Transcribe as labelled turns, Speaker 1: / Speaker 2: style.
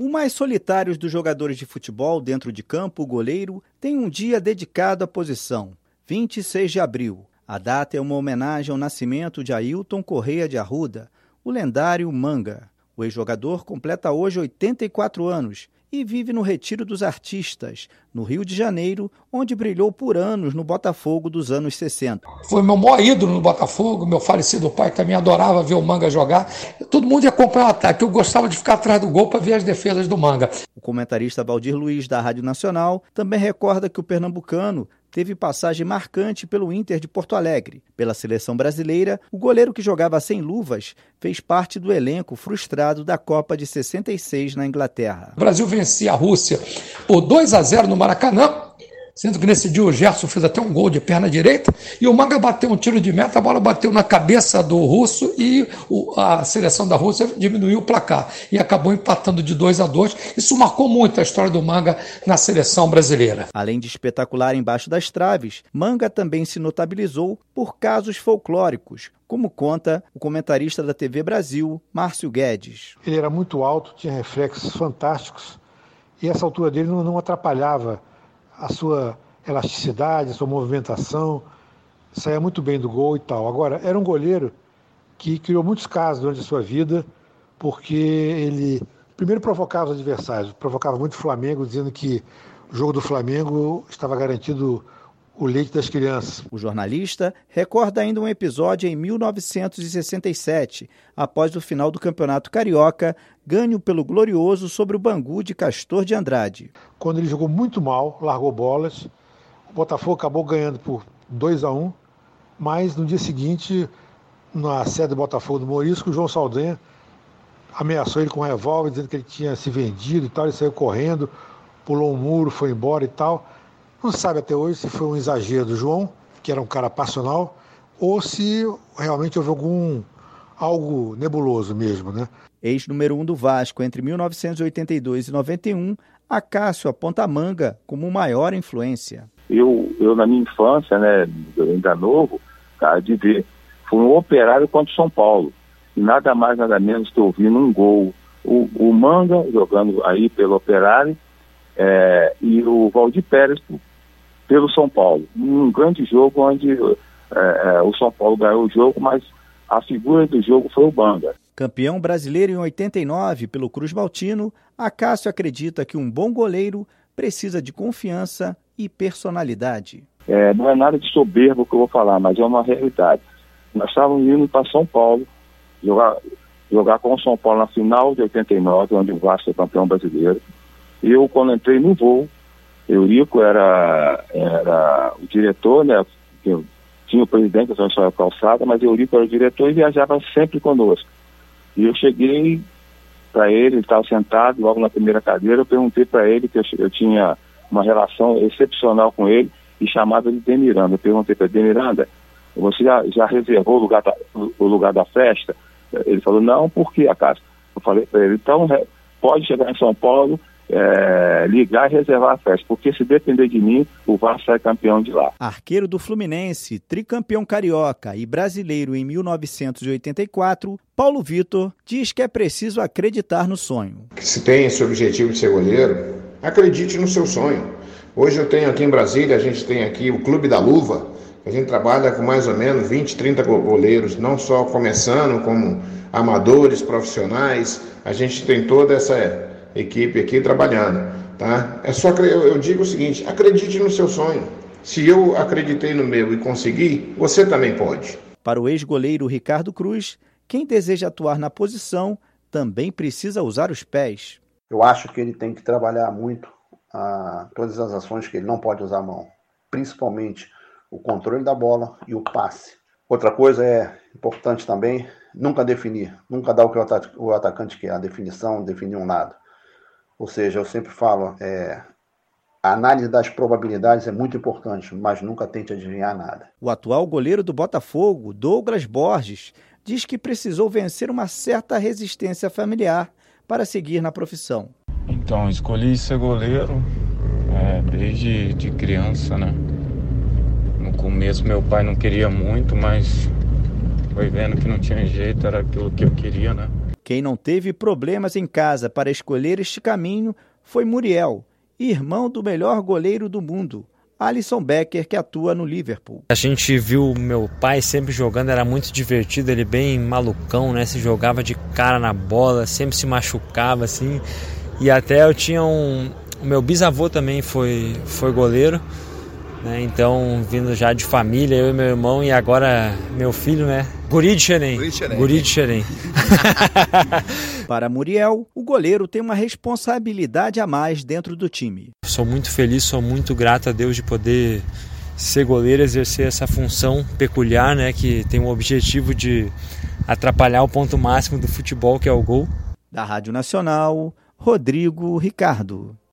Speaker 1: O mais solitário dos jogadores de futebol dentro de campo, o goleiro, tem um dia dedicado à posição, 26 de abril. A data é uma homenagem ao nascimento de Ailton Correia de Arruda, o lendário Manga. O ex-jogador completa hoje 84 anos e vive no Retiro dos Artistas, no Rio de Janeiro, onde brilhou por anos no Botafogo dos anos 60.
Speaker 2: Foi meu maior ídolo no Botafogo, meu falecido pai também adorava ver o Manga jogar. Todo mundo ia acompanhar o ataque, eu gostava de ficar atrás do gol para ver as defesas do Manga.
Speaker 1: O comentarista Valdir Luiz, da Rádio Nacional, também recorda que o pernambucano teve passagem marcante pelo Inter de Porto Alegre. Pela seleção brasileira, o goleiro que jogava sem luvas fez parte do elenco frustrado da Copa de 66 na Inglaterra.
Speaker 2: O Brasil vencia a Rússia por 2-0 no Maracanã, sendo que nesse dia o Gerson fez até um gol de perna direita e o Manga bateu um tiro de meta, a bola bateu na cabeça do russo e a seleção da Rússia diminuiu o placar e acabou empatando de 2-2. Isso marcou muito a história do Manga na seleção brasileira.
Speaker 1: Além de espetacular embaixo das traves, Manga também se notabilizou por casos folclóricos, como conta o comentarista da TV Brasil, Márcio Guedes.
Speaker 3: Ele era muito alto, tinha reflexos fantásticos e essa altura dele não atrapalhava a sua elasticidade, a sua movimentação, saía muito bem do gol e tal. Agora, era um goleiro que criou muitos casos durante a sua vida, porque ele primeiro provocava os adversários, provocava muito o Flamengo, dizendo que o jogo do Flamengo estava garantido o leite das crianças.
Speaker 1: O jornalista recorda ainda um episódio em 1967, após o final do Campeonato Carioca, ganho pelo Glorioso sobre o Bangu de Castor de Andrade.
Speaker 3: Quando ele jogou muito mal, largou bolas, o Botafogo acabou ganhando por 2-1, mas no dia seguinte, na sede do Botafogo do Morisco, o João Saldanha ameaçou ele com um revólver, dizendo que ele tinha se vendido e tal, ele saiu correndo, pulou um muro, foi embora e tal. Não se sabe até hoje se foi um exagero do João, que era um cara passional, ou se realmente houve algo nebuloso mesmo, né?
Speaker 1: Ex-número 1 do Vasco entre 1982 e 91, Acácio aponta Manga como maior influência.
Speaker 4: Eu na minha infância, né, ainda novo, cara, de ver, fui um operário contra o São Paulo. E nada mais, nada menos que eu vi num gol o Manga jogando aí pelo Operário e o Valdir Pérez pelo São Paulo. Um grande jogo onde o São Paulo ganhou o jogo, mas a figura do jogo foi o Manga.
Speaker 1: Campeão brasileiro em 89 pelo Cruz Maltino, Acácio acredita que um bom goleiro precisa de confiança e personalidade.
Speaker 4: Não é nada de soberbo que eu vou falar, mas é uma realidade. Nós estávamos indo para São Paulo, jogar com o São Paulo na final de 89, onde o Vasco é campeão brasileiro. E eu, quando entrei no voo, Eurico era o diretor, né? Tinha o presidente da São Calçada, mas Eurico era o diretor e viajava sempre conosco. E eu cheguei para ele estava sentado logo na primeira cadeira, eu perguntei para ele que eu tinha uma relação excepcional com ele e chamava ele de Miranda. Eu perguntei para ele, de Miranda, você já reservou o lugar da festa? Ele falou, não, por quê, Acácio? Eu falei para ele, então pode chegar em São Paulo, ligar e reservar a festa, porque se depender de mim, o Vasco sai campeão de lá.
Speaker 1: Arqueiro do Fluminense, tricampeão carioca e brasileiro em 1984, Paulo Vitor diz que é preciso acreditar no sonho.
Speaker 5: Se tem esse objetivo de ser goleiro, acredite no seu sonho. Hoje eu tenho aqui em Brasília, a gente tem aqui o Clube da Luva, a gente trabalha com mais ou menos 20, 30 goleiros, não só começando como amadores, profissionais, a gente tem toda essa equipe aqui trabalhando, tá? Eu digo o seguinte, acredite no seu sonho. Se eu acreditei no meu e consegui, você também pode.
Speaker 1: Para o ex-goleiro Ricardo Cruz, quem deseja atuar na posição também precisa usar os pés.
Speaker 6: Eu acho que ele tem que trabalhar muito todas as ações que ele não pode usar a mão, principalmente o controle da bola e o passe. Outra coisa importante também, nunca definir, nunca dar o que o atacante quer, a definição, definir um lado. Ou seja, eu sempre falo, a análise das probabilidades é muito importante, mas nunca tente adivinhar nada.
Speaker 1: O atual goleiro do Botafogo, Douglas Borges, diz que precisou vencer uma certa resistência familiar para seguir na profissão.
Speaker 7: Então, escolhi ser goleiro desde de criança, né? No começo meu pai não queria muito, mas foi vendo que não tinha jeito, era aquilo que eu queria, né?
Speaker 1: Quem não teve problemas em casa para escolher este caminho foi Muriel, irmão do melhor goleiro do mundo, Alisson Becker, que atua no Liverpool.
Speaker 8: A gente viu meu pai sempre jogando, era muito divertido, ele bem malucão, né? Se jogava de cara na bola, sempre se machucava, assim. E até eu tinha o meu bisavô também foi goleiro, né? Então, vindo já de família, eu e meu irmão, e agora meu filho, né? Guri de Xerém.
Speaker 1: Para Muriel, o goleiro tem uma responsabilidade a mais dentro do time.
Speaker 8: Sou muito feliz, sou muito grato a Deus de poder ser goleiro, exercer essa função peculiar, né? Que tem o objetivo de atrapalhar o ponto máximo do futebol, que é o gol.
Speaker 1: Da Rádio Nacional, Rodrigo Ricardo.